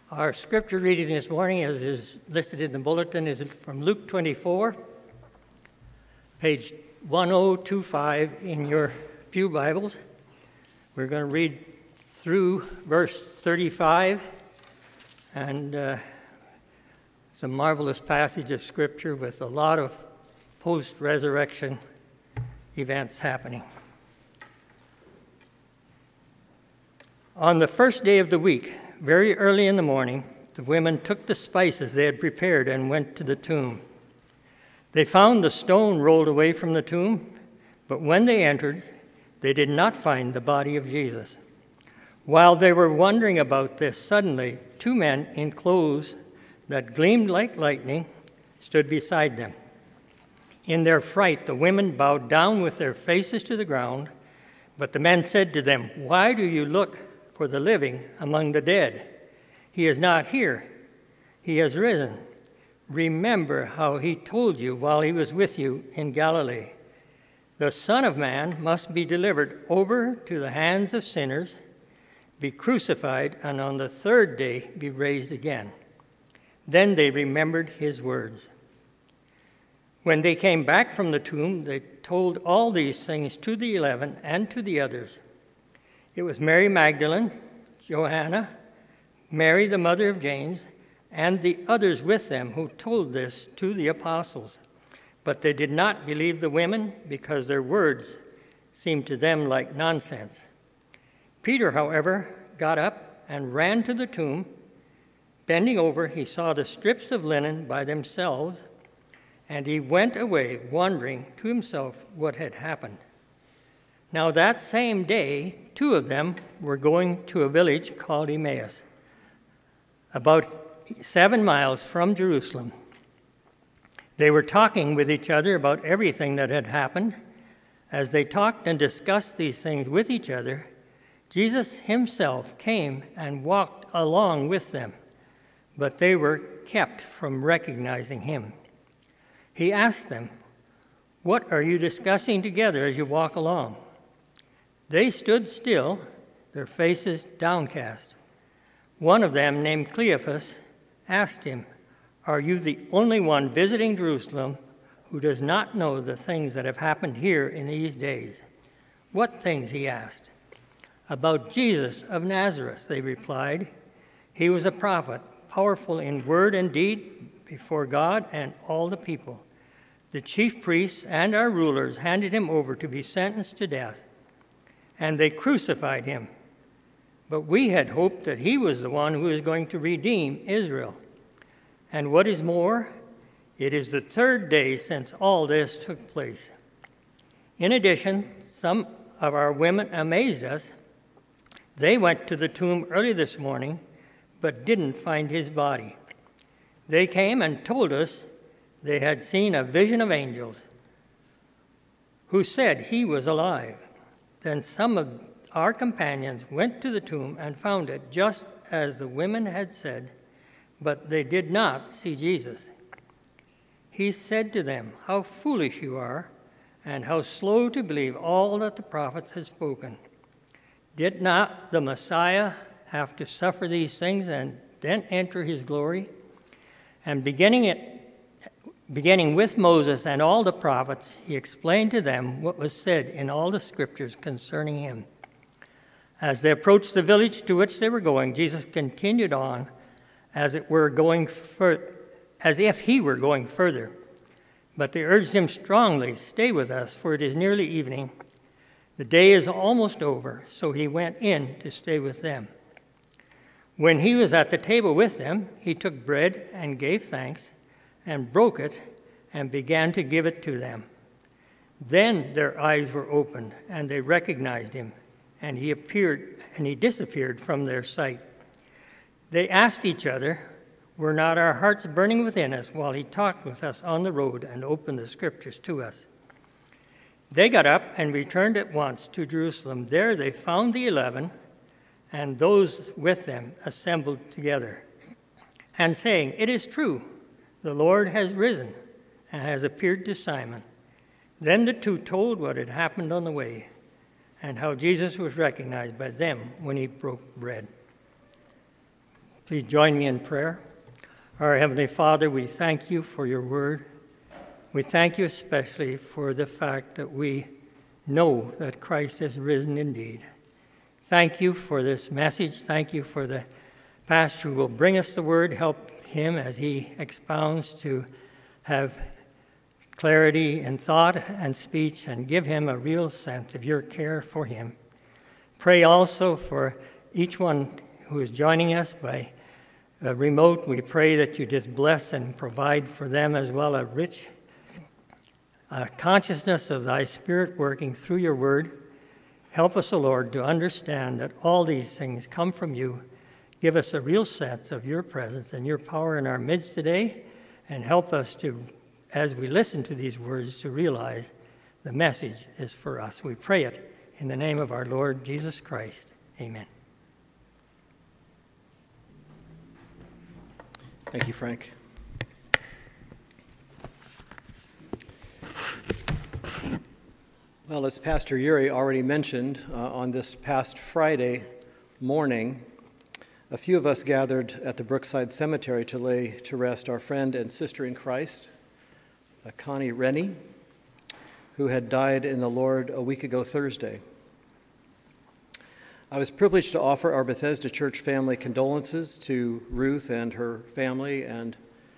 Our scripture reading this morning, as is listed in the bulletin, is from Luke 24, page 1025 in your pew Bibles. We're going to read through verse 35, and it's a marvelous passage of scripture with a lot of post-resurrection events happening. On the first day of the week, very early in the morning, the women took the spices they had prepared and went to the tomb. They found the stone rolled away from the tomb, but when they entered, they did not find the body of Jesus. While they were wondering about this, suddenly 2 men in clothes that gleamed like lightning stood beside them. In their fright, the women bowed down with their faces to the ground, but the men said to them, "Why do you look for the living among the dead? He is not here. He has risen. Remember how he told you while he was with you in Galilee. The Son of Man must be delivered over to the hands of sinners, be crucified, and on the 3rd day be raised again." Then they remembered his words. When they came back from the tomb, they told all these things to the 11 and to the others. It was Mary Magdalene, Joanna, Mary the mother of James, and the others with them who told this to the apostles. But they did not believe the women because their words seemed to them like nonsense. Peter, however, got up and ran to the tomb. Bending over, he saw the strips of linen by themselves, and he went away wondering to himself what had happened. Now that same day, 2 of them were going to a village called Emmaus, about 7 miles from Jerusalem. They were talking with each other about everything that had happened. As they talked and discussed these things with each other, Jesus himself came and walked along with them, but they were kept from recognizing him. He asked them, "What are you discussing together as you walk along?" They stood still, their faces downcast. One of them, named Cleophas, asked him, "Are you the only one visiting Jerusalem who does not know the things that have happened here in these days?" "What things?" he asked. "About Jesus of Nazareth," they replied. "He was a prophet, powerful in word and deed before God and all the people. The chief priests and our rulers handed him over to be sentenced to death, and they crucified him. But we had hoped that he was the one who was going to redeem Israel. And what is more, it is the 3rd day since all this took place." In addition, some of our women amazed us. They went to the tomb early this morning, but didn't find his body. They came and told us they had seen a vision of angels who said he was alive. Then some of our companions went to the tomb and found it just as the women had said, but they did not see Jesus. He said to them, "How foolish you are, and how slow to believe all that the prophets have spoken. Did not the Messiah have to suffer these things and then enter his glory?" And beginning with Moses and all the prophets, he explained to them what was said in all the scriptures concerning him. As they approached the village to which they were going, Jesus continued on as if he were going further. But they urged him strongly, "Stay with us, for it is nearly evening. The day is almost over." So he went in to stay with them. When he was at the table with them, he took bread and gave thanks, and broke it, and began to give it to them. Then their eyes were opened, and they recognized him, and he disappeared from their sight. They asked each other, "Were not our hearts burning within us while he talked with us on the road and opened the scriptures to us?" They got up and returned at once to Jerusalem. There they found the 11 and those with them assembled together, and saying, "It is true, the Lord has risen and has appeared to Simon." Then the 2 told what had happened on the way, and how Jesus was recognized by them when he broke bread. Please join me in prayer. Our Heavenly Father, we thank you for your word. We thank you especially for the fact that we know that Christ has risen indeed. Thank you for this message. Thank you for the pastor who will bring us the word. Help him as he expounds to have clarity in thought and speech, and give him a real sense of your care for him. Pray also for each one who is joining us by remote. We pray that you just bless and provide for them as well a rich consciousness of thy Spirit working through your word. Help us, O Lord, to understand that all these things come from you. Give us a real sense of your presence and your power in our midst today, and help us to, as we listen to these words, to realize the message is for us. We pray it in the name of our Lord Jesus Christ. Amen. Thank you, Frank. Well, as Pastor Yuri already mentioned, on this past Friday morning, a few of us gathered at the Brookside Cemetery to lay to rest our friend and sister in Christ, Connie Rennie, who had died in the Lord a week ago Thursday. I was privileged to offer our Bethesda Church family condolences to Ruth and her family, and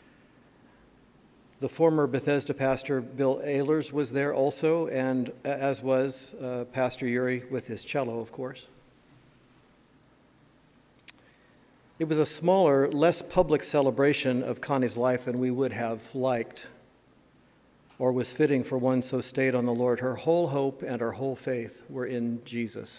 the former Bethesda pastor, Bill Ehlers, was there also, and as was Pastor Yuri with his cello, of course. It was a smaller, less public celebration of Connie's life than we would have liked or was fitting for one so stayed on the Lord. Her whole hope and her whole faith were in Jesus.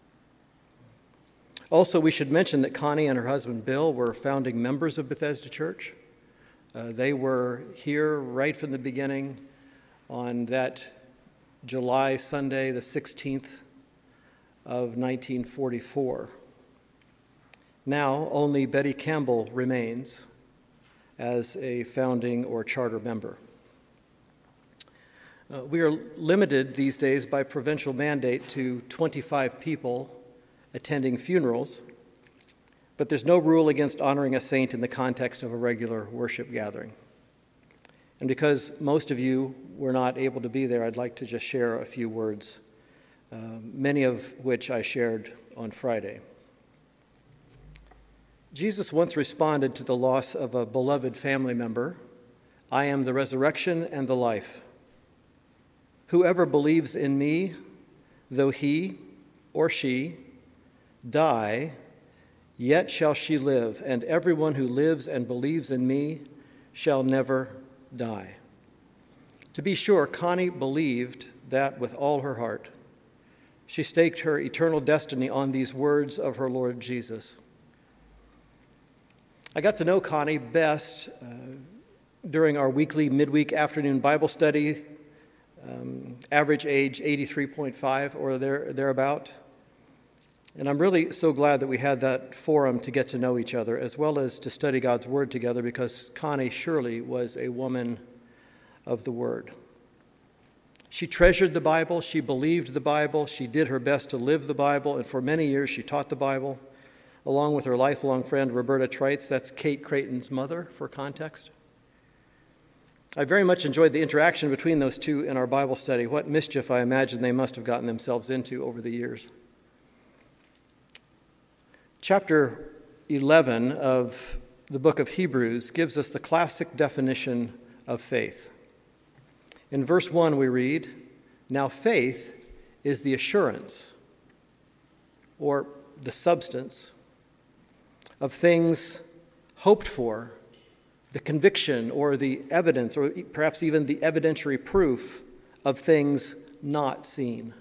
Also, we should mention that Connie and her husband Bill were founding members of Bethesda Church. They were here right from the beginning on that July Sunday, the 16th of 1944. Now, only Betty Campbell remains as a founding or charter member. We are limited these days by provincial mandate to 25 people attending funerals, but there's no rule against honoring a saint in the context of a regular worship gathering. And because most of you were not able to be there, I'd like to just share a few words, many of which I shared on Friday. Jesus once responded to the loss of a beloved family member, "I am the resurrection and the life. Whoever believes in me, though he or she die, yet shall she live, and everyone who lives and believes in me shall never die." To be sure, Connie believed that with all her heart. She staked her eternal destiny on these words of her Lord Jesus. I got to know Connie best during our weekly midweek afternoon Bible study, average age 83.5 or thereabout. And I'm really so glad that we had that forum to get to know each other, as well as to study God's Word together, because Connie surely was a woman of the Word. She treasured the Bible, she believed the Bible, she did her best to live the Bible, and for many years she taught the Bible, along with her lifelong friend Roberta Treitz. That's Kate Creighton's mother, for context. I very much enjoyed the interaction between those two in our Bible study. What mischief I imagine they must have gotten themselves into over the years. Chapter 11 of the book of Hebrews gives us the classic definition of faith. In verse 1 we read, "Now faith is the assurance," or the substance, "of things hoped for, the conviction or the evidence, or perhaps even the evidentiary proof of things not seen."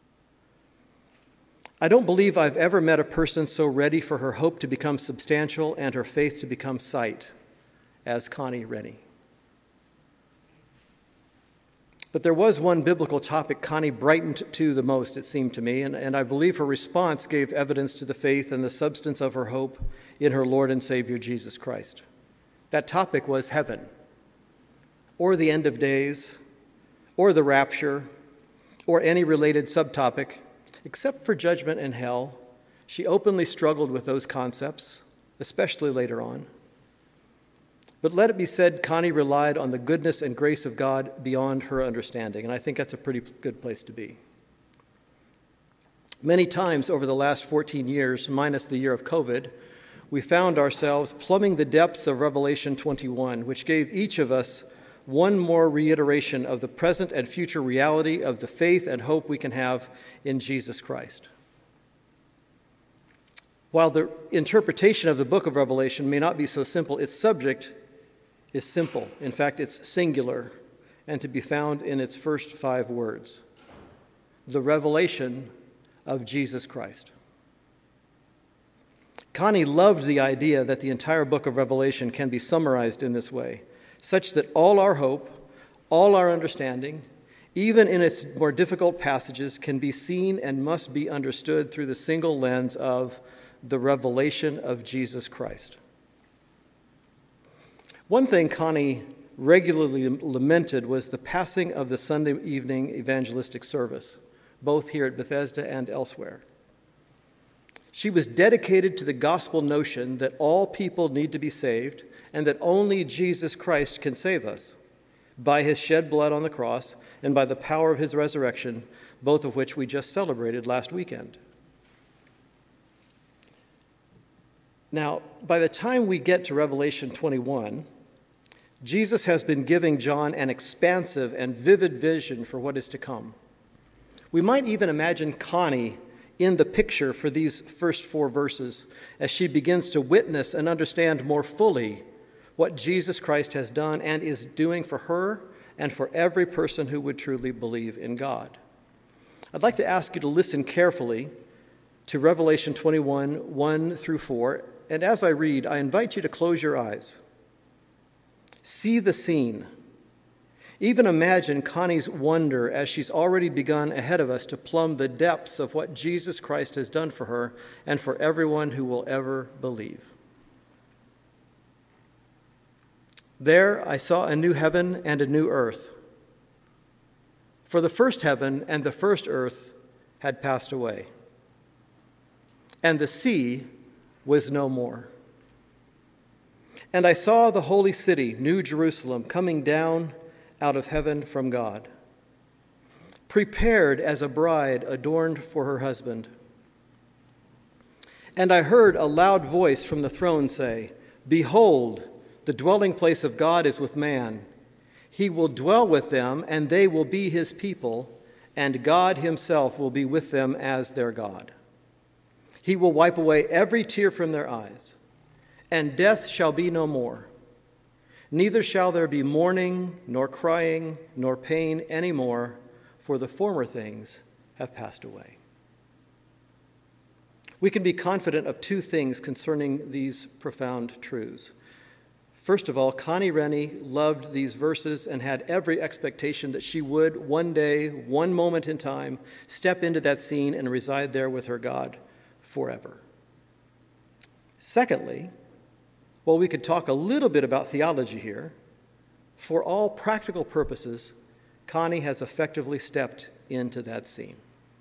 I don't believe I've ever met a person so ready for her hope to become substantial and her faith to become sight as Connie Rennie. But there was one biblical topic Connie brightened to the most, it seemed to me, and I believe her response gave evidence to the faith and the substance of her hope in her Lord and Savior Jesus Christ. That topic was heaven, or the end of days, or the rapture, or any related subtopic. Except for judgment and hell, she openly struggled with those concepts, especially later on. But let it be said, Connie relied on the goodness and grace of God beyond her understanding, and I think that's a pretty good place to be. Many times over the last 14 years, minus the year of COVID, we found ourselves plumbing the depths of Revelation 21, which gave each of us one more reiteration of the present and future reality of the faith and hope we can have in Jesus Christ. While the interpretation of the book of Revelation may not be so simple, its subject is simple. In fact, it's singular and to be found in its first 5 words: the revelation of Jesus Christ. Connie loved the idea that the entire book of Revelation can be summarized in this way, such that all our hope, all our understanding, even in its more difficult passages, can be seen and must be understood through the single lens of the revelation of Jesus Christ. One thing Connie regularly lamented was the passing of the Sunday evening evangelistic service, both here at Bethesda and elsewhere. She was dedicated to the gospel notion that all people need to be saved and that only Jesus Christ can save us by his shed blood on the cross and by the power of his resurrection, both of which we just celebrated last weekend. Now, by the time we get to Revelation 21, Jesus has been giving John an expansive and vivid vision for what is to come. We might even imagine Connie in the picture for these first 4 verses as she begins to witness and understand more fully what Jesus Christ has done and is doing for her and for every person who would truly believe in God. I'd like to ask you to listen carefully to Revelation 21, 1 through 4, and as I read, I invite you to close your eyes. See the scene. Even imagine Connie's wonder as she's already begun ahead of us to plumb the depths of what Jesus Christ has done for her and for everyone who will ever believe. There I saw a new heaven and a new earth. For the first heaven and the first earth had passed away, and the sea was no more. And I saw the holy city, New Jerusalem, coming down out of heaven from God, prepared as a bride adorned for her husband. And I heard a loud voice from the throne say, "Behold, the dwelling place of God is with man. He will dwell with them, and they will be his people, and God himself will be with them as their God. He will wipe away every tear from their eyes, and death shall be no more. Neither shall there be mourning, nor crying, nor pain any more, for the former things have passed away." We can be confident of 2 things concerning these profound truths. First of all, Connie Rennie loved these verses and had every expectation that she would one day, one moment in time, step into that scene and reside there with her God forever. Secondly, well, we could talk a little bit about theology here. For all practical purposes, Connie has effectively stepped into that scene.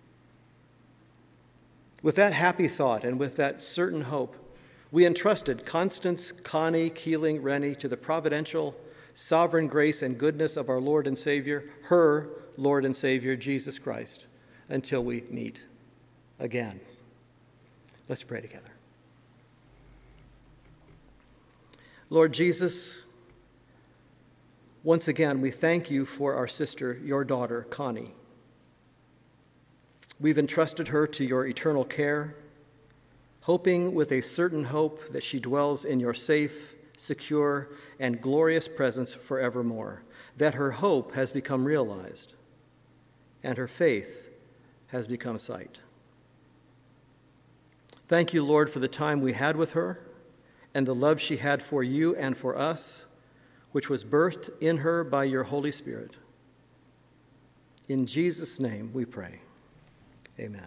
With that happy thought and with that certain hope, we entrusted Constance Connie Keeling Rennie to the providential, sovereign grace and goodness of our Lord and Savior, her Lord and Savior, Jesus Christ, until we meet again. Let's pray together. Lord Jesus, once again, we thank you for our sister, your daughter, Connie. We've entrusted her to your eternal care, hoping with a certain hope that she dwells in your safe, secure, and glorious presence forevermore, that her hope has become realized, and her faith has become sight. Thank you, Lord, for the time we had with her, and the love she had for you and for us, which was birthed in her by your Holy Spirit. In Jesus' name we pray. Amen.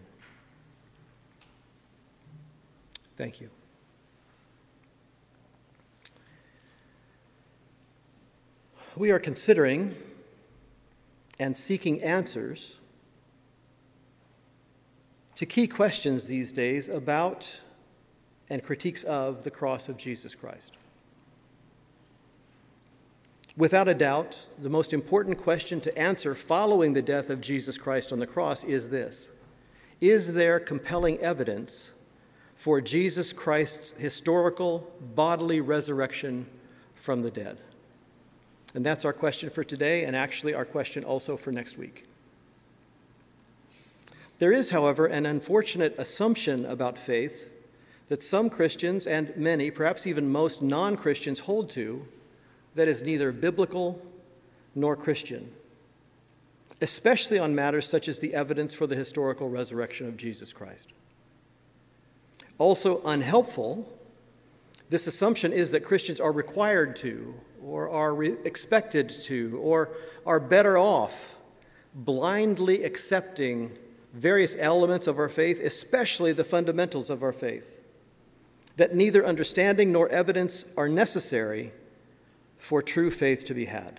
Thank you. We are considering and seeking answers to key questions these days about and critiques of the cross of Jesus Christ. Without a doubt, the most important question to answer following the death of Jesus Christ on the cross is this: is there compelling evidence for Jesus Christ's historical bodily resurrection from the dead? And that's our question for today, and actually our question also for next week. There is, however, an unfortunate assumption about faith that some Christians and many, perhaps even most non-Christians, hold to that is neither biblical nor Christian, especially on matters such as the evidence for the historical resurrection of Jesus Christ. Also unhelpful, this assumption is that Christians are required to, or are expected to, or are better off blindly accepting various elements of our faith, especially the fundamentals of our faith, that neither understanding nor evidence are necessary for true faith to be had.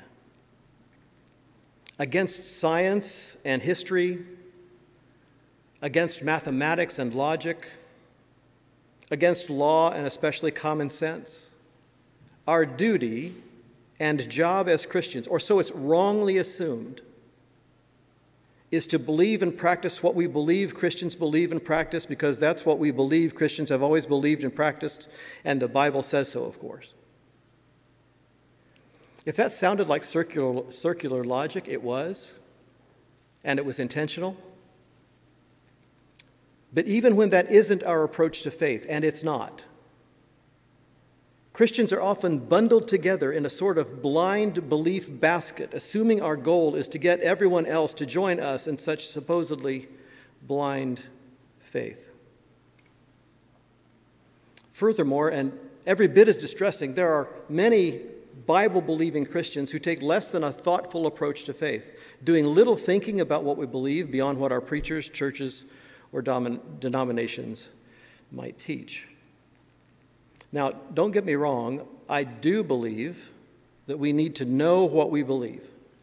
Against science and history, against mathematics and logic, against law and especially common sense, our duty and job as Christians, or so it's wrongly assumed, is to believe and practice what we believe Christians believe and practice, because that's what we believe Christians have always believed and practiced, and the Bible says so, of course. If that sounded like circular logic, it was, and it was intentional. But even when that isn't our approach to faith, and it's not, Christians are often bundled together in a sort of blind belief basket, assuming our goal is to get everyone else to join us in such supposedly blind faith. Furthermore, and every bit as distressing, there are many Bible-believing Christians who take less than a thoughtful approach to faith, doing little thinking about what we believe beyond what our preachers, churches, or denominations might teach. Now, don't get me wrong, I do believe that we need to know what we believe.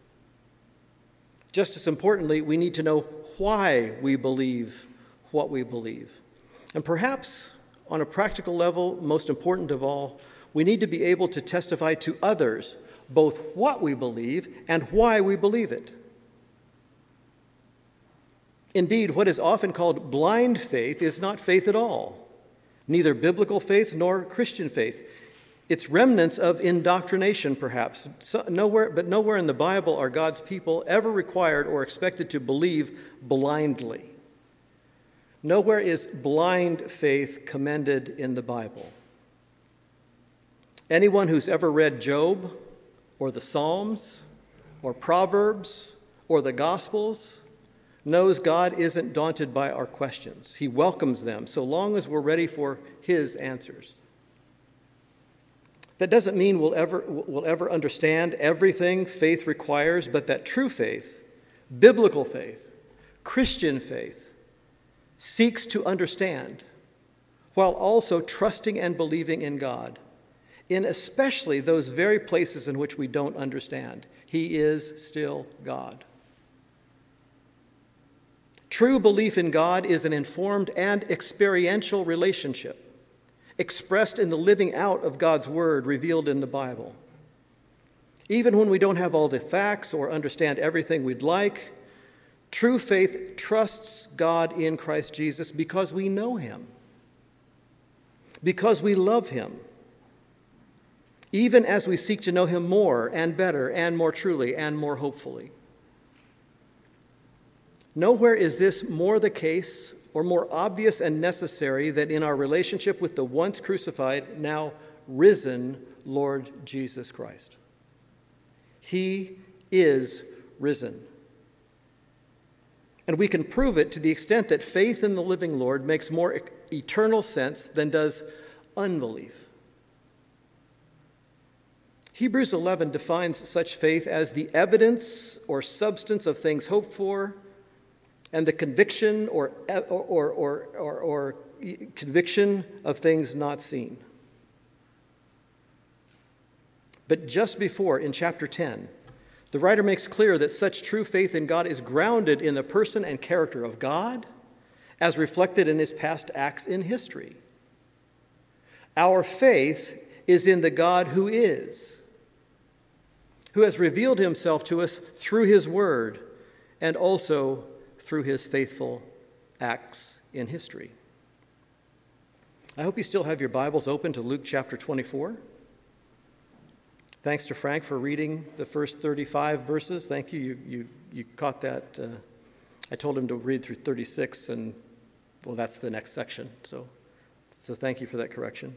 Just as importantly, we need to know why we believe what we believe. And perhaps, on a practical level, most important of all, we need to be able to testify to others both what we believe and why we believe it. Indeed, what is often called blind faith is not faith at all. Neither biblical faith nor Christian faith. It's remnants of indoctrination, perhaps. Nowhere in the Bible are God's people ever required or expected to believe blindly. Nowhere is blind faith commended in the Bible. Anyone who's ever read Job or the Psalms or Proverbs or the Gospels knows God isn't daunted by our questions. He welcomes them so long as we're ready for his answers. That doesn't mean we'll ever understand everything faith requires, but that true faith, biblical faith, Christian faith, seeks to understand while also trusting and believing in God, in especially those very places in which we don't understand. He is still God. True belief in God is an informed and experiential relationship, expressed in the living out of God's word revealed in the Bible. Even when we don't have all the facts or understand everything we'd like, true faith trusts God in Christ Jesus because we know him, because we love him, even as we seek to know him more and better and more truly and more hopefully. Nowhere is this more the case or more obvious and necessary than in our relationship with the once crucified, now risen Lord Jesus Christ. He is risen. And we can prove it to the extent that faith in the living Lord makes more eternal sense than does unbelief. Hebrews 11 defines such faith as the evidence or substance of things hoped for, and the conviction or conviction of things not seen. But just before, in chapter 10, the writer makes clear that such true faith in God is grounded in the person and character of God, as reflected in his past acts in history. Our faith is in the God who is, who has revealed himself to us through his word and also through his faithful acts in history. I hope you still have your Bibles open to Luke chapter 24. Thanks to Frank for reading the first 35 verses. Thank you. You caught that. I told him to read through 36, and, well, that's the next section. So thank you for that correction.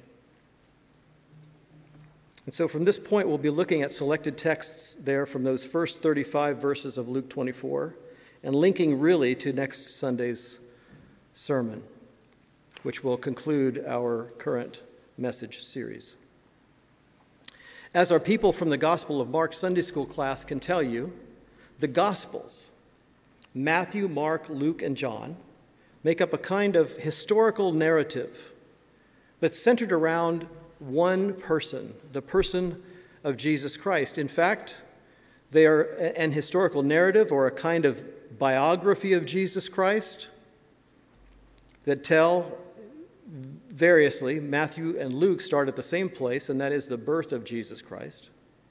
And so from this point, we'll be looking at selected texts there from those first 35 verses of Luke 24 and linking really to next Sunday's sermon, which will conclude our current message series. As our people from the Gospel of Mark Sunday School class can tell you, the Gospels, Matthew, Mark, Luke, and John, make up a kind of historical narrative that's centered around one person, the person of Jesus Christ. In fact, they are an historical narrative or a kind of biography of Jesus Christ that tell variously. Matthew and Luke start at the same place, and that is the birth of Jesus Christ.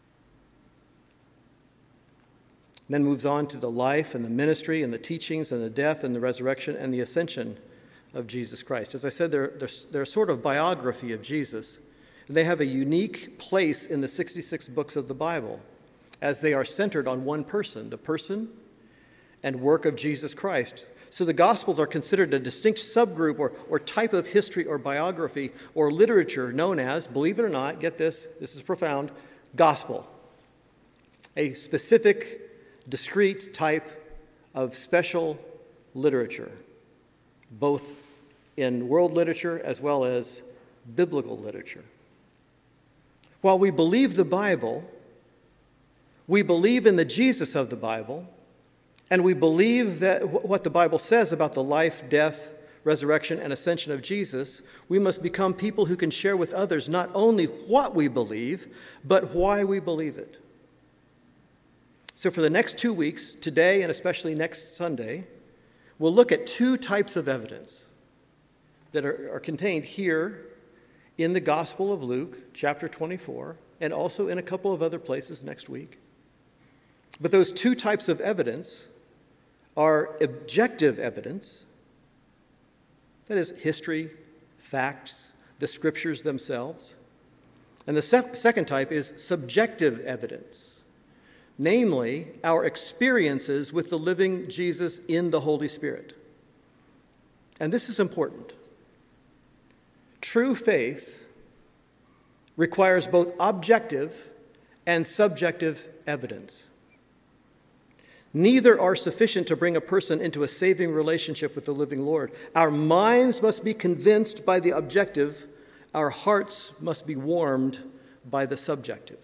Then moves on to the life and the ministry and the teachings and the death and the resurrection and the ascension of Jesus Christ. As I said, they're a sort of biography of Jesus. And they have a unique place in the 66 books of the Bible as they are centered on one person, the person and work of Jesus Christ. So the Gospels are considered a distinct subgroup or type of history or biography or literature known as, believe it or not, get this is profound, gospel. A specific, discrete type of special literature, both in world literature as well as biblical literature. While we believe the Bible, we believe in the Jesus of the Bible, and we believe that what the Bible says about the life, death, resurrection, and ascension of Jesus, we must become people who can share with others not only what we believe, but why we believe it. So for the next 2 weeks, today and especially next Sunday, we'll look at two types of evidence that are contained here in the Gospel of Luke, chapter 24, and also in a couple of other places next week. But those two types of evidence are objective evidence, that is, history, facts, the scriptures themselves. And the second type is subjective evidence, namely, our experiences with the living Jesus in the Holy Spirit. And this is important. True faith requires both objective and subjective evidence. Neither are sufficient to bring a person into a saving relationship with the living Lord. Our minds must be convinced by the objective. Our hearts must be warmed by the subjective.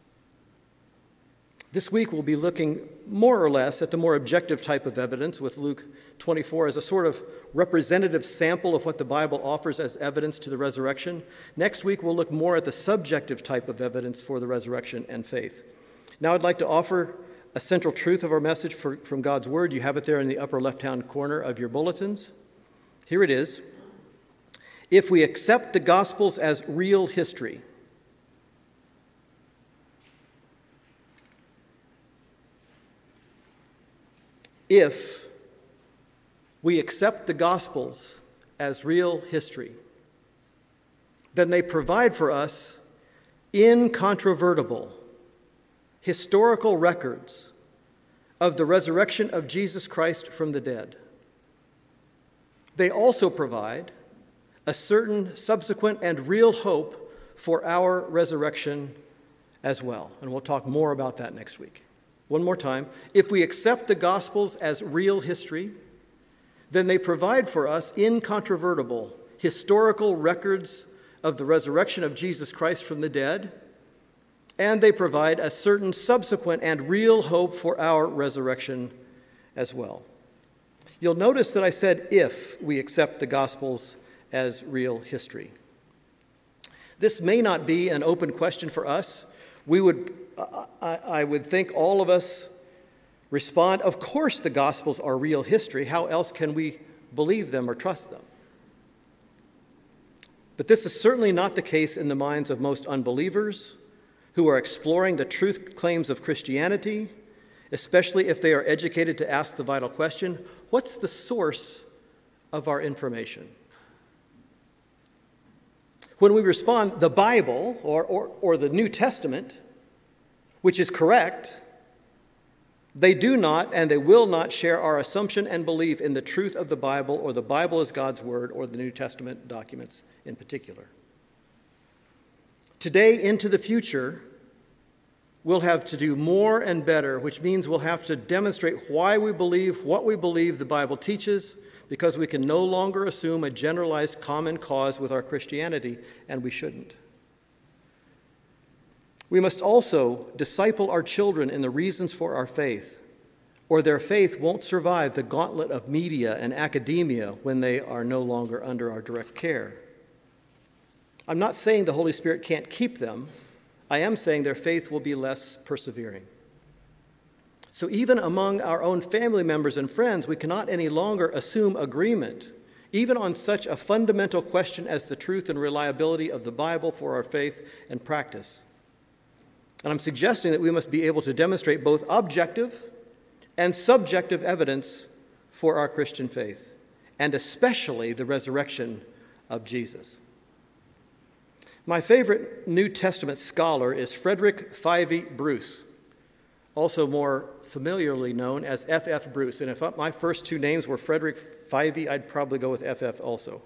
This week we'll be looking more or less at the more objective type of evidence with Luke 24 as a sort of representative sample of what the Bible offers as evidence to the resurrection. Next week we'll look more at the subjective type of evidence for the resurrection and faith. Now I'd like to offer a central truth of our message from God's Word. You have it there in the upper left-hand corner of your bulletins. Here it is. If we accept the Gospels as real history, if we accept the Gospels as real history, then they provide for us incontrovertible historical records of the resurrection of Jesus Christ from the dead. They also provide a certain subsequent and real hope for our resurrection as well. And we'll talk more about that next week. One more time. If we accept the Gospels as real history, then they provide for us incontrovertible historical records of the resurrection of Jesus Christ from the dead, and they provide a certain subsequent and real hope for our resurrection as well. You'll notice that I said if we accept the Gospels as real history. This may not be an open question for us. I would think all of us respond, of course the Gospels are real history. How else can we believe them or trust them? But this is certainly not the case in the minds of most unbelievers who are exploring the truth claims of Christianity, especially if they are educated to ask the vital question, what's the source of our information? When we respond, the Bible or the New Testament, which is correct, they do not and they will not share our assumption and belief in the truth of the Bible or the Bible as God's Word or the New Testament documents in particular. Today into the future, we'll have to do more and better, which means we'll have to demonstrate why we believe what we believe the Bible teaches, because we can no longer assume a generalized common cause with our Christianity, and we shouldn't. We must also disciple our children in the reasons for our faith, or their faith won't survive the gauntlet of media and academia when they are no longer under our direct care. I'm not saying the Holy Spirit can't keep them. I am saying their faith will be less persevering. So even among our own family members and friends, we cannot any longer assume agreement, even on such a fundamental question as the truth and reliability of the Bible for our faith and practice. And I'm suggesting that we must be able to demonstrate both objective and subjective evidence for our Christian faith, and especially the resurrection of Jesus. My favorite New Testament scholar is Frederick Fyvie Bruce, also more familiarly known as F.F. Bruce. And if my first two names were Frederick Fyvie, I'd probably go with F.F. also.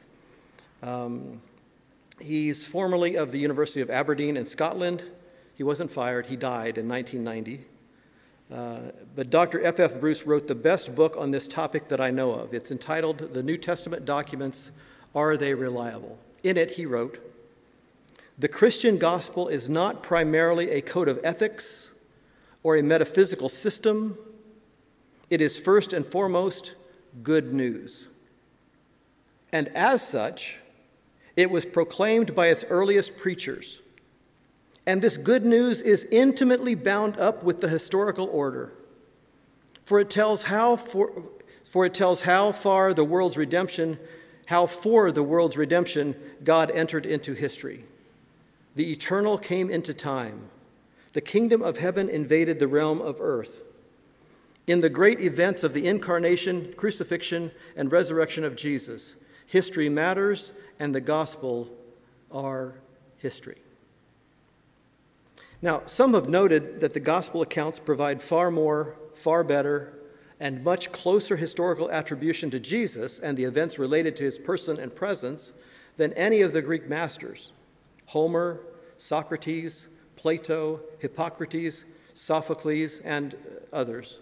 He's formerly of the University of Aberdeen in Scotland. He wasn't fired. He died in 1990. But Dr. F.F. Bruce wrote the best book on this topic that I know of. It's entitled The New Testament Documents, Are They Reliable? In it, he wrote, "The Christian gospel is not primarily a code of ethics or a metaphysical system. It is first and foremost good news. And as such, it was proclaimed by its earliest preachers. And this good news is intimately bound up with the historical order, for it tells how for the world's redemption God entered into history. The eternal came into time. The kingdom of heaven invaded the realm of earth. In the great events of the incarnation, crucifixion, and resurrection of Jesus, history matters, and the gospel are history." Now, some have noted that the gospel accounts provide far more, far better, and much closer historical attribution to Jesus and the events related to his person and presence than any of the Greek masters, Homer, Socrates, Plato, Hippocrates, Sophocles, and others.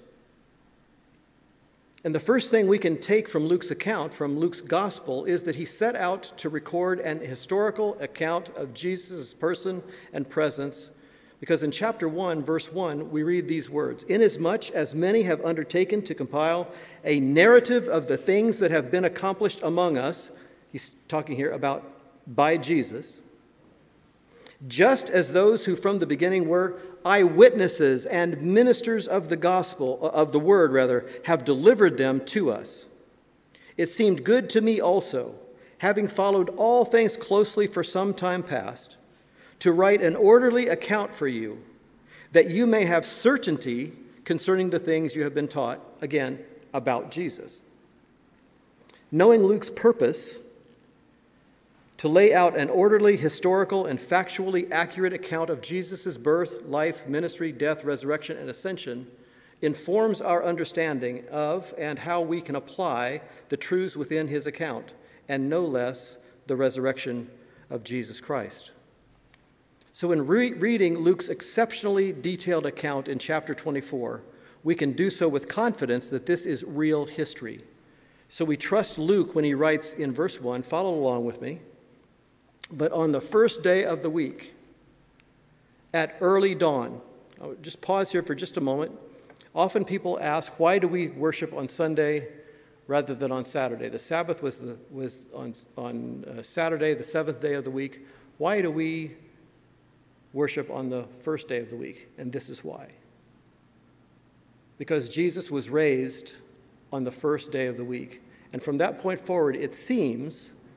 And the first thing we can take from Luke's account, from Luke's gospel, is that he set out to record an historical account of Jesus' person and presence, because in chapter 1, verse 1, we read these words, "Inasmuch as many have undertaken to compile a narrative of the things that have been accomplished among us," he's talking here about by Jesus, "just as those who from the beginning were eyewitnesses and ministers of the gospel, of the word rather, have delivered them to us. It seemed good to me also, having followed all things closely for some time past, to write an orderly account for you, that you may have certainty concerning the things you have been taught," again, about Jesus. Knowing Luke's purpose to lay out an orderly, historical, and factually accurate account of Jesus' birth, life, ministry, death, resurrection, and ascension informs our understanding of and how we can apply the truths within his account, and no less the resurrection of Jesus Christ. So in reading Luke's exceptionally detailed account in chapter 24, we can do so with confidence that this is real history. So we trust Luke when he writes in verse 1, follow along with me, "But on the first day of the week, at early dawn," I'll just pause here for just a moment. Often people ask, why do we worship on Sunday rather than on Saturday? The Sabbath was on Saturday, the seventh day of the week. Why do we worship on the first day of the week? And this is why. Because Jesus was raised on the first day of the week. And from that point forward, it seems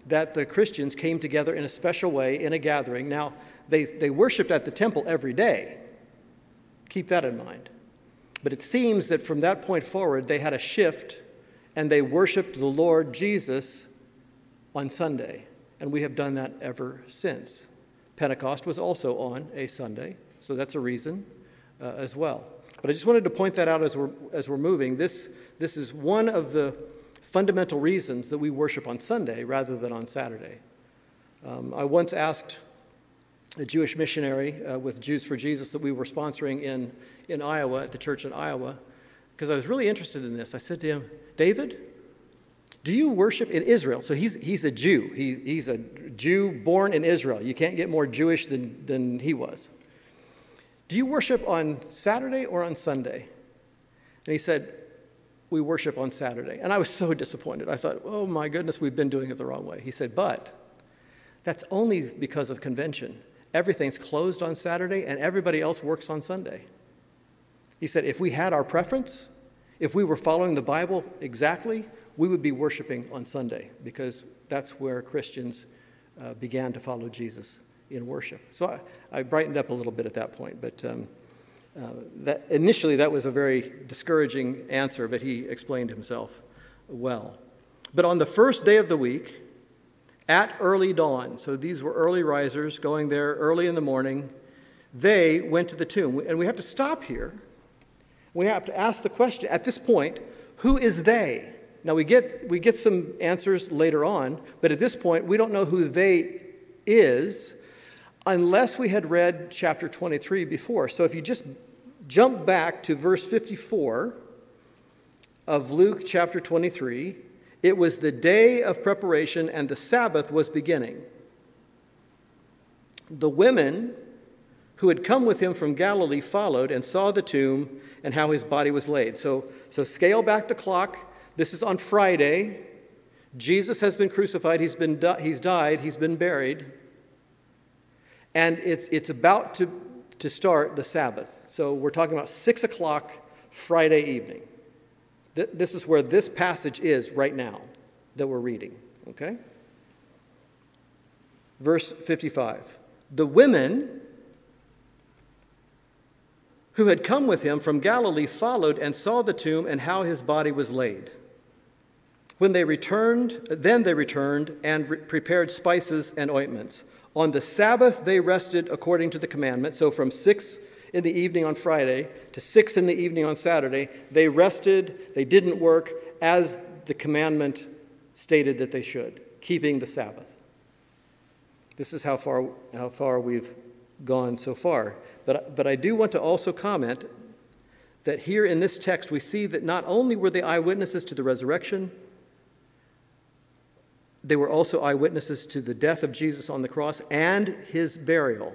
that the Christians came together in a special way in a gathering. Now, they worshiped at the temple every day. Keep that in mind. But it seems that from that point forward, they had a shift and they worshiped the Lord Jesus on Sunday. And we have done that ever since. Pentecost was also on a Sunday, so that's a reason as well. But I just wanted to point that out as we're moving. This is one of the fundamental reasons that we worship on Sunday rather than on Saturday. I once asked a Jewish missionary with Jews for Jesus that we were sponsoring in Iowa, at the church in Iowa, because I was really interested in this. I said to him, David, do you worship in Israel? So he's a Jew. He's a Jew born in Israel. You can't get more Jewish than he was. Do you worship on Saturday or on Sunday? And he said, we worship on Saturday. And I was so disappointed. I thought, oh my goodness, we've been doing it the wrong way. He said, but that's only because of convention. Everything's closed on Saturday and everybody else works on Sunday. He said, if we had our preference, if we were following the Bible exactly, we would be worshiping on Sunday because that's where Christians began to follow Jesus in worship. So I brightened up a little bit at that point, but initially that was a very discouraging answer, but he explained himself well. But on the first day of the week, at early dawn, so these were early risers going there early in the morning, they went to the tomb. And we have to stop here. We have to ask the question, at this point, who is they? Now we get some answers later on, but at this point we don't know who they is unless we had read chapter 23 before. So if you just jump back to verse 54 of Luke chapter 23, it was the day of preparation and the Sabbath was beginning. The women who had come with him from Galilee followed and saw the tomb and how his body was laid. So scale back the clock. This is on Friday. Jesus has been crucified. He's died. He's been buried. And it's about to start the Sabbath. So we're talking about 6 o'clock Friday evening. This is where this passage is right now that we're reading. Okay? Verse 55. The women who had come with him from Galilee followed and saw the tomb and how his body was laid. Then they returned and prepared spices and ointments. On the Sabbath they rested according to the commandment. So from 6 in the evening on Friday to 6 in the evening on Saturday, they rested, they didn't work as the commandment stated that they should, keeping the Sabbath. This is how far we've gone so far. But I do want to also comment that here in this text we see that not only were they eyewitnesses to the resurrection, they were also eyewitnesses to the death of Jesus on the cross and his burial.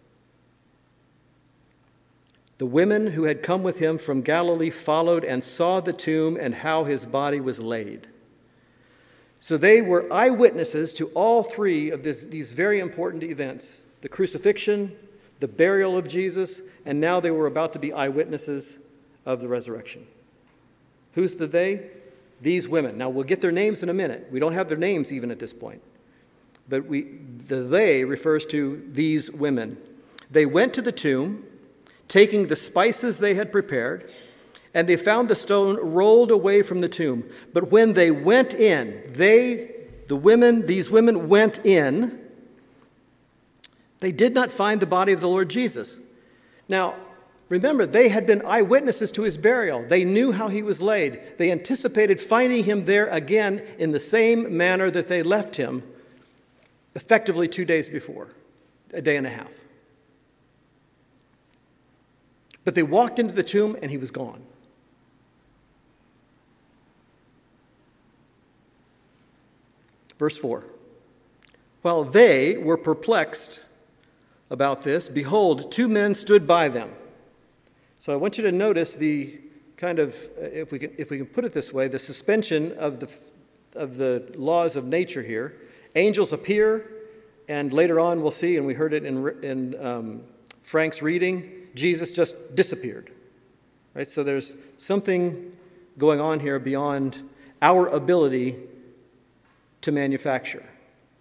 The women who had come with him from Galilee followed and saw the tomb and how his body was laid. So they were eyewitnesses to all three of these very important events: the crucifixion, the burial of Jesus, and now they were about to be eyewitnesses of the resurrection. Who's the they? These women. Now we'll get their names in a minute. We don't have their names even at this point. But the they refers to these women. They went to the tomb, taking the spices they had prepared, and they found the stone rolled away from the tomb. But when they went in, these women went in, they did not find the body of the Lord Jesus. Now, remember, they had been eyewitnesses to his burial. They knew how he was laid. They anticipated finding him there again in the same manner that they left him, effectively 2 days before, a day and a half. But they walked into the tomb and he was gone. Verse 4. While they were perplexed about this, behold, 2 men stood by them. So I want you to notice the kind of, if we can put it this way, the suspension of the laws of nature here. Angels appear, and later on we'll see, and we heard it in Frank's reading, Jesus just disappeared. Right? So there's something going on here beyond our ability to manufacture.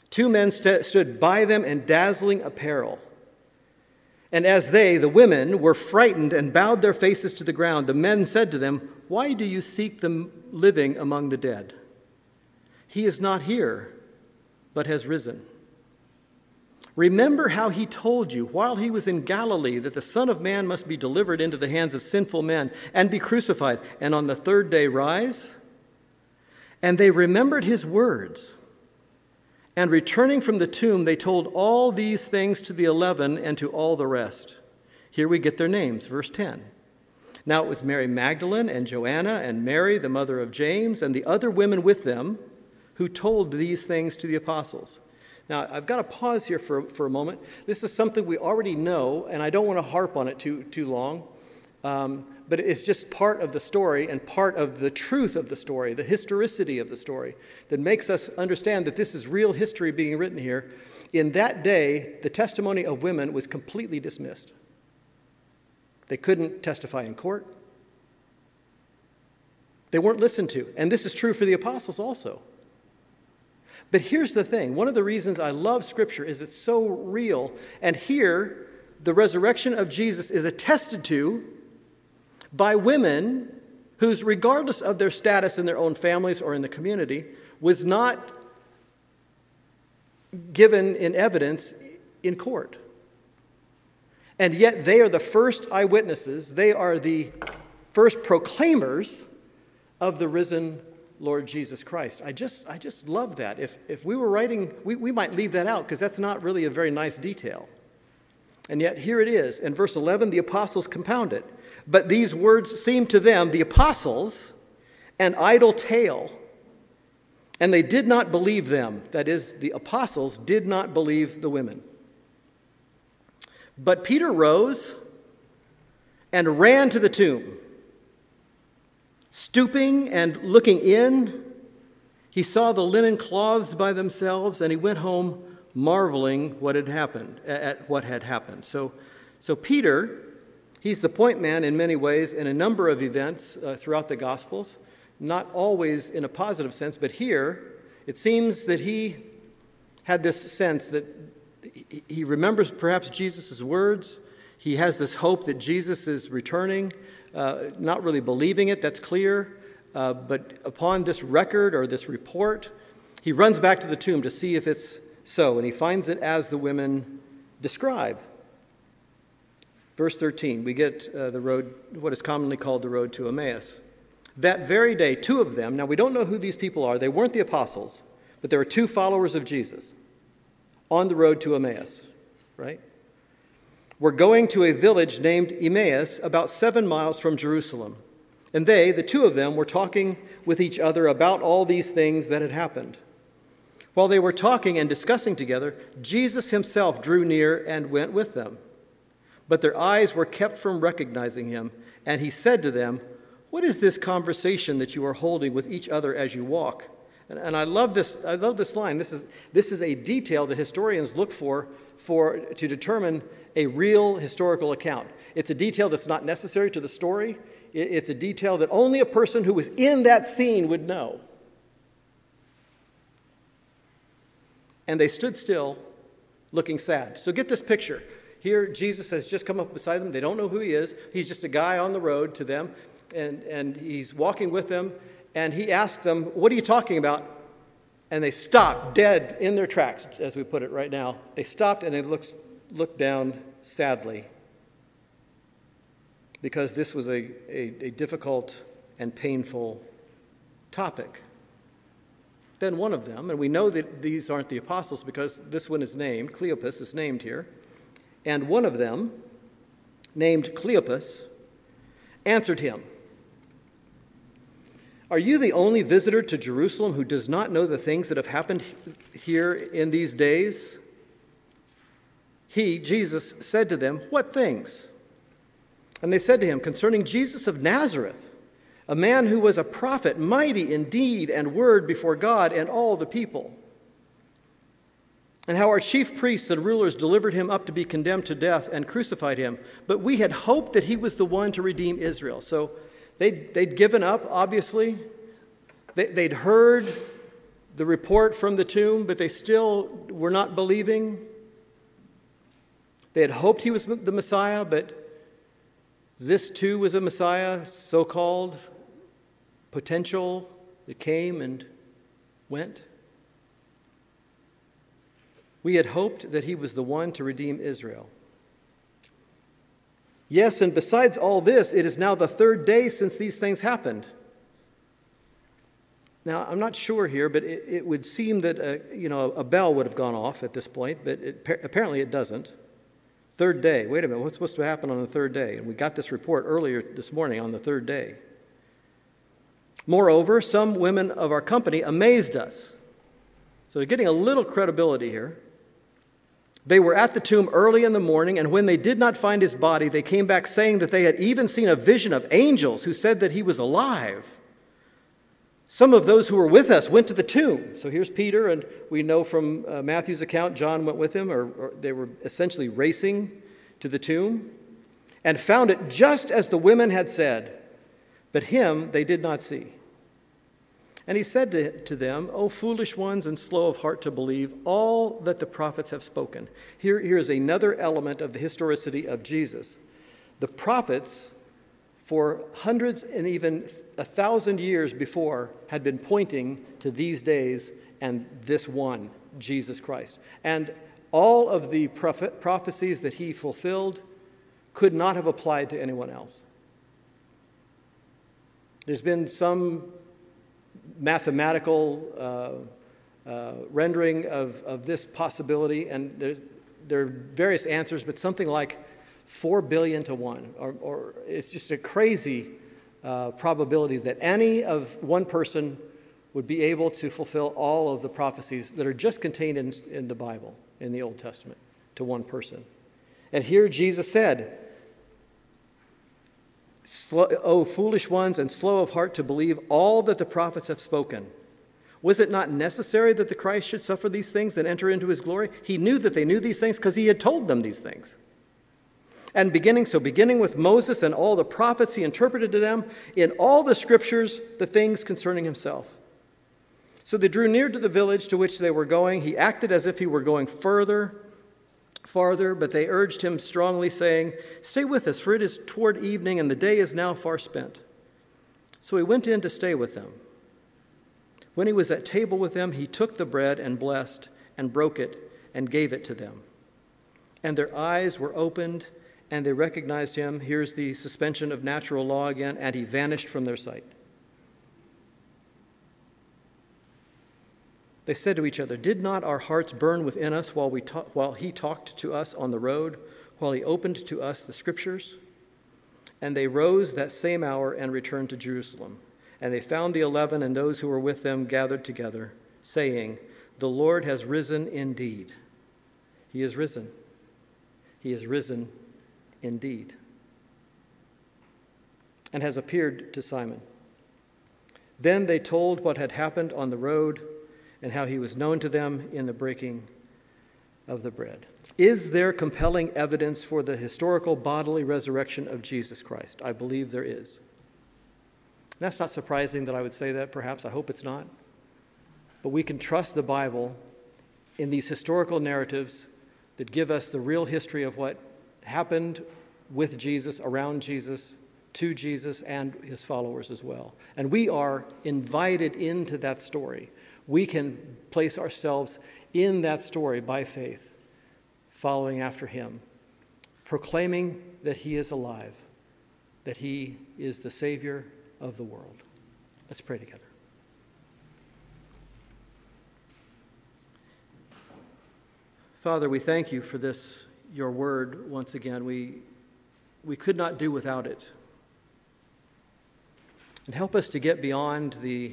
2 men stood by them in dazzling apparel. And as they, the women, were frightened and bowed their faces to the ground, the men said to them, "Why do you seek the living among the dead? He is not here, but has risen. Remember how he told you while he was in Galilee that the Son of Man must be delivered into the hands of sinful men and be crucified, and on the 3rd day rise?" And they remembered his words. And returning from the tomb, they told all these things to the 11 and to all the rest. Here we get their names, verse 10. Now it was Mary Magdalene and Joanna and Mary, the mother of James, and the other women with them who told these things to the apostles. Now, I've got to pause here for a moment. This is something we already know, and I don't want to harp on it too long. But it's just part of the story and part of the truth of the story, the historicity of the story, that makes us understand that this is real history being written here. In that day, the testimony of women was completely dismissed. They couldn't testify in court. They weren't listened to. And this is true for the apostles also. But here's the thing. One of the reasons I love Scripture is it's so real. And here, the resurrection of Jesus is attested to by women whose, regardless of their status in their own families or in the community, was not given in evidence in court. And yet they are the first eyewitnesses. They are the first proclaimers of the risen Lord Jesus Christ. I just love that. If we were writing, we might leave that out because that's not really a very nice detail. And yet here it is. In verse 11, the apostles compound it. But these words seemed to them, the apostles, an idle tale. And they did not believe them. That is, the apostles did not believe the women. But Peter rose and ran to the tomb. Stooping and looking in, he saw the linen cloths by themselves, and he went home marveling at what had happened. So Peter, he's the point man in many ways in a number of events throughout the Gospels, not always in a positive sense, but here it seems that he had this sense that he remembers perhaps Jesus' words. He has this hope that Jesus is returning, not really believing it, that's clear. But upon this record or this report, he runs back to the tomb to see if it's so, and he finds it as the women describe. Verse 13, we get the road, what is commonly called the road to Emmaus. That very day, 2 of them, now we don't know who these people are, they weren't the apostles, but there were 2 followers of Jesus on the road to Emmaus, right? We're going to a village named Emmaus, about 7 miles from Jerusalem. And they, the 2 of them, were talking with each other about all these things that had happened. While they were talking and discussing together, Jesus himself drew near and went with them. But their eyes were kept from recognizing him, and he said to them, "What is this conversation that you are holding with each other as you walk?" And I love this line. This is a detail that historians look for to determine a real historical account. It's a detail that's not necessary to the story. It's a detail that only a person who was in that scene would know. And they stood still, looking sad. So get this picture. Here, Jesus has just come up beside them. They don't know who he is. He's just a guy on the road to them, and he's walking with them. And he asked them, "What are you talking about?" And they stopped dead in their tracks, as we put it right now. They stopped and they looked down sadly, because this was a difficult and painful topic. Then one of them, and we know that these aren't the apostles because this one is named, Cleopas is named here, and one of them, named Cleopas, answered him, "Are you the only visitor to Jerusalem who does not know the things that have happened here in these days?" He, Jesus, said to them, "What things?" And they said to him, "Concerning Jesus of Nazareth, a man who was a prophet, mighty in deed and word before God and all the people. And how our chief priests and rulers delivered him up to be condemned to death and crucified him. But we had hoped that he was the one to redeem Israel." So they'd given up, obviously. They'd heard the report from the tomb, but they still were not believing. They had hoped he was the Messiah, but this too was a Messiah, so-called, potential, that came and went. We had hoped that he was the one to redeem Israel. Yes, and besides all this, it is now the third day since these things happened. Now, I'm not sure here, but it would seem that a bell would have gone off at this point, but apparently it doesn't. Third day. Wait a minute, what's supposed to happen on the third day? And we got this report earlier this morning on the third day. Moreover, some women of our company amazed us. So they're getting a little credibility here. They were at the tomb early in the morning, and when they did not find his body, they came back saying that they had even seen a vision of angels who said that he was alive. Some of those who were with us went to the tomb. So here's Peter, and we know from Matthew's account, John went with him, or they were essentially racing to the tomb, and found it just as the women had said, but him they did not see. And he said to them, O foolish ones and slow of heart to believe all that the prophets have spoken. Here is another element of the historicity of Jesus. The prophets, for hundreds and even 1,000 years before, had been pointing to these days and this one, Jesus Christ. And all of the prophecies that he fulfilled could not have applied to anyone else. There's been some mathematical rendering of this possibility, and there are various answers, but something like 4 billion to 1, or it's just a crazy probability that any of one person would be able to fulfill all of the prophecies that are just contained in the Bible, in the Old Testament, to one person. And here Jesus said, O foolish ones and slow of heart to believe all that the prophets have spoken. Was it not necessary that the Christ should suffer these things and enter into his glory? He knew that they knew these things because he had told them these things. And beginning with Moses and all the prophets, he interpreted to them in all the scriptures the things concerning himself. So they drew near to the village to which they were going. He acted as if he were going farther, but they urged him strongly, saying, Stay with us, for it is toward evening, and the day is now far spent. So he went in to stay with them. When he was at table with them, he took the bread and blessed and broke it and gave it to them. And their eyes were opened, and they recognized him. Here's the suspension of natural law again, and he vanished from their sight. They said to each other, Did not our hearts burn within us while he talked to us on the road, while he opened to us the scriptures? And they rose that same hour and returned to Jerusalem. And they found the 11 and those who were with them gathered together, saying, The Lord has risen indeed. He is risen. He is risen indeed. And has appeared to Simon. Then they told what had happened on the road and how he was known to them in the breaking of the bread. Is there compelling evidence for the historical bodily resurrection of Jesus Christ? I believe there is. That's not surprising that I would say that, perhaps. I hope it's not. But we can trust the Bible in these historical narratives that give us the real history of what happened with Jesus, around Jesus, to Jesus, and his followers as well. And we are invited into that story. We can place ourselves in that story by faith, following after him, proclaiming that he is alive, that he is the Savior of the world. Let's pray together. Father, we thank you for this, your word, once again. We could not do without it. And help us to get beyond the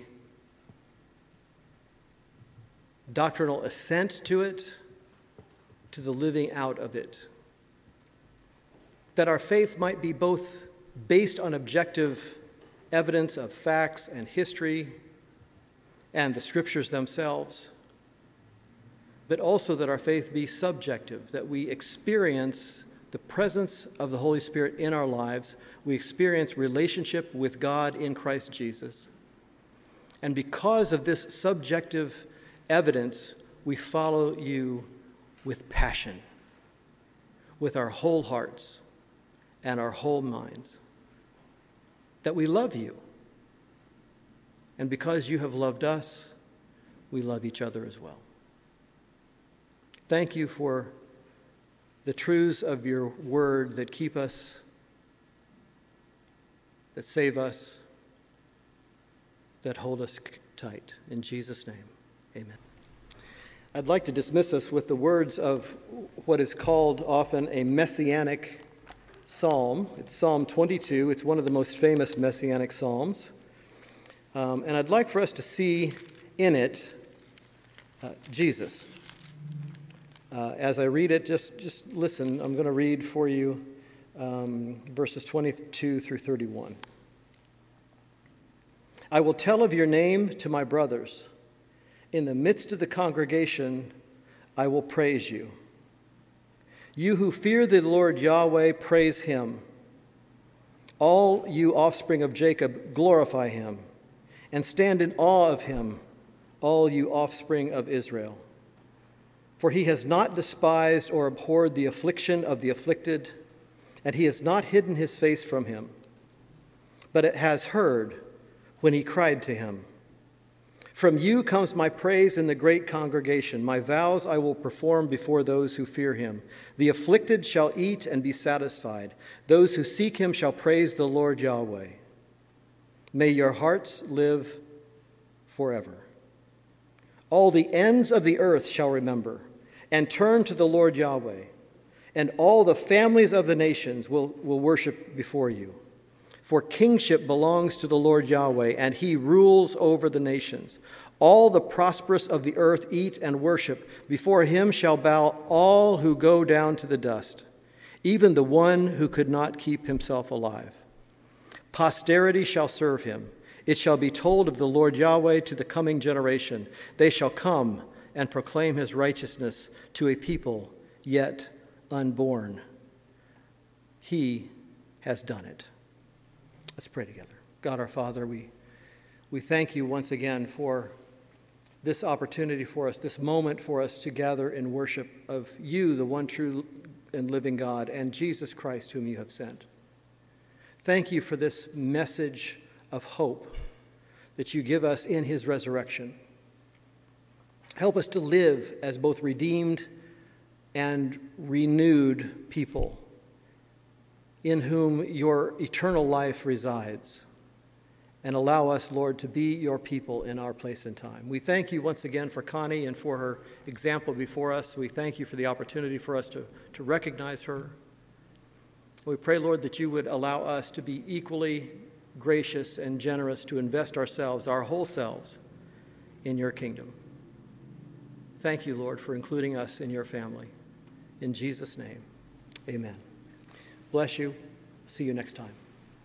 doctrinal assent to it, to the living out of it. That our faith might be both based on objective evidence of facts and history and the scriptures themselves, but also that our faith be subjective, that we experience the presence of the Holy Spirit in our lives. We experience relationship with God in Christ Jesus. And because of this subjective evidence, we follow you with passion, with our whole hearts and our whole minds, that we love you. And because you have loved us, we love each other as well. Thank you for the truths of your word that keep us, that save us, that hold us tight. In Jesus' name, amen. I'd like to dismiss us with the words of what is called often a messianic psalm. It's Psalm 22. It's one of the most famous messianic psalms. And I'd like for us to see in it Jesus. As I read it, just listen. I'm going to read for you verses 22 through 31. I will tell of your name to my brothers. In the midst of the congregation, I will praise you. You who fear the Lord Yahweh, praise him. All you offspring of Jacob, glorify him, and stand in awe of him, all you offspring of Israel. For he has not despised or abhorred the affliction of the afflicted, and he has not hidden his face from him, but it has heard when he cried to him. From you comes my praise in the great congregation. My vows I will perform before those who fear him. The afflicted shall eat and be satisfied. Those who seek him shall praise the Lord Yahweh. May your hearts live forever. All the ends of the earth shall remember and turn to the Lord Yahweh, and all the families of the nations will worship before you. For kingship belongs to the Lord Yahweh, and he rules over the nations. All the prosperous of the earth eat and worship. Before him shall bow all who go down to the dust, even the one who could not keep himself alive. Posterity shall serve him. It shall be told of the Lord Yahweh to the coming generation. They shall come and proclaim his righteousness to a people yet unborn. He has done it. Let's pray together. God our Father, we thank you once again for this opportunity for us, this moment for us to gather in worship of you, the one true and living God, and Jesus Christ, whom you have sent. Thank you for this message of hope that you give us in his resurrection. Help us to live as both redeemed and renewed people in whom your eternal life resides. And allow us, Lord, to be your people in our place and time. We thank you once again for Connie and for her example before us. We thank you for the opportunity for us to recognize her. We pray, Lord, that you would allow us to be equally gracious and generous to invest ourselves, our whole selves, in your kingdom. Thank you, Lord, for including us in your family. In Jesus' name, amen. Bless you. See you next time.